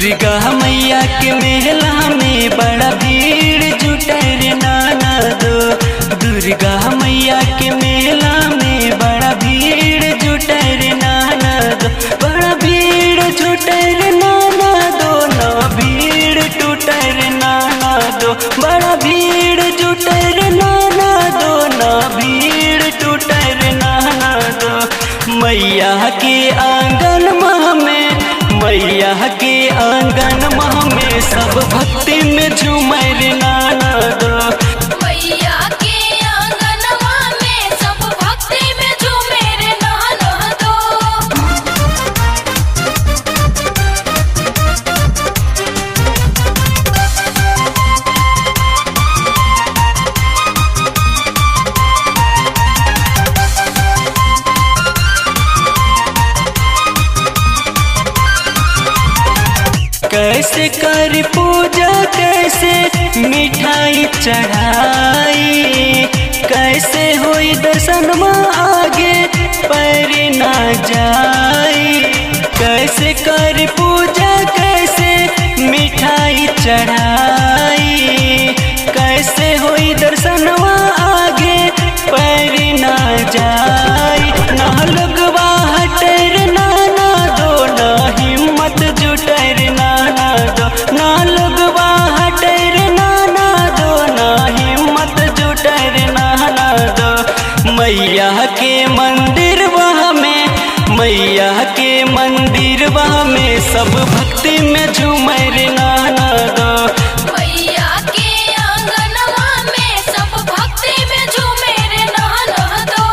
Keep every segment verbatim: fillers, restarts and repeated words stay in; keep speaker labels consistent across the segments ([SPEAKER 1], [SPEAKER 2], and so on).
[SPEAKER 1] दुर्गा मैया के मेला में बड़ा भीड़ जुटे रे नाना दो। दुर्गा मैया के मेला में बड़ा भीड़ जुटे रे नाना दो। बड़ा भीड़ जुटे रे नाना दो, ना भीड़ टूटे रे नाना दो। बड़ा भीड़ जुटे रे नाना दो, ना भीड़ टूटे रे नाना दो। मैया के आंगन में मैया के आंगन में सब भक्ति में झूमे रे नाना दो।
[SPEAKER 2] मैया के आंगनवा में सब भक्ति में झूमे रे नाना दो।
[SPEAKER 1] कैसे कर पूजा कैसे मिठाई चढ़ाई, कैसे होई दर्शन में आगे पर ना जाई। कैसे कर पूजा कैसे मिठाई चढ़ाई, कैसे होई दर्शन में आगे पर ना जाई। ना लगवा हटर नाना दो, ना हिम्मत जुटर नाना दो। ना लगवा हटर नाना दो, ना हिम्मत जुटर नाना दो। मैया के मंदिर वहाँ में मैया के मंदिर वहाँ में सब भक्ति में झूमर नाना दो।
[SPEAKER 2] मैया के आंगनवा में सब भक्ति में झूमे रे नाना दो।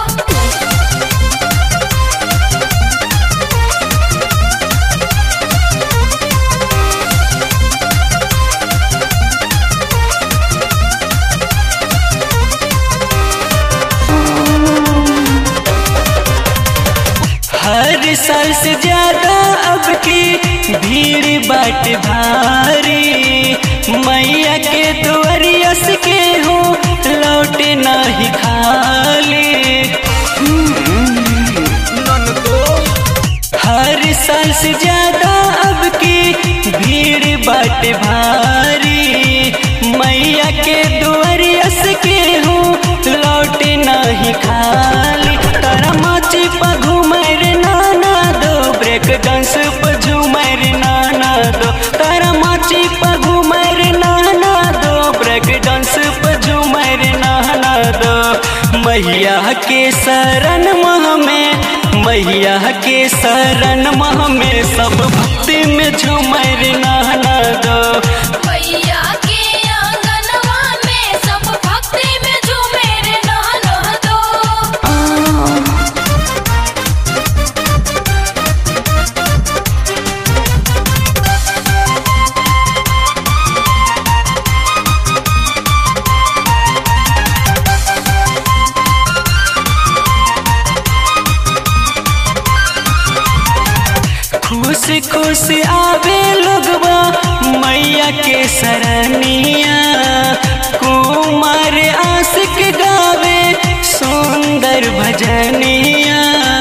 [SPEAKER 1] हर साल से ज्यादा अब की भीड़ बाट भारी। मैया के दुआरियस के हो लौटे नहीं खाली। हर साल से ज्यादा अब की भीड़ बाट भारी। मैया के दुआरियस के हो लौटे नहीं खाली। तारा माची पा घूमर नाना दो, ब्रेक डांस पर झूमर नाना दो। तारा माची पा घूमर नाना दो, ब्रेक डांस पर झूमर नाना दो। मैया के शरण मह में मैया के शरण मह में सब भक्ति में झूमर नाना दो।
[SPEAKER 2] मैया के आंगनवा में सब भक्ति में झूमे रे नाना दो।
[SPEAKER 1] खुश खुश आवे लोगवा मैया के सरनिया। कुमार आशिक गावे सुंदर भजनिया।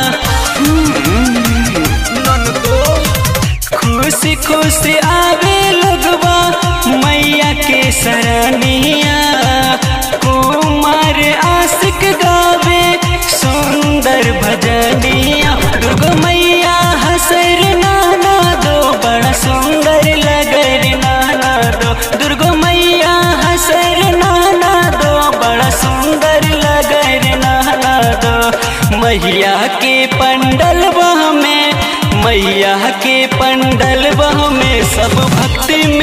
[SPEAKER 1] खुश खुश आवे लोगवा मैया के सरनिया। कुमार आशिक गावे सुंदर भजनिया। दुर्गा मैया हसर नाना दो, बड़ा सुंदर लगर नाना दो। दुर्गा मैया हसर नाना दो, बड़ा सुंदर लगर नाना दो। मैया के पंडल वह में मैया के पंडल वह में सब भक्ति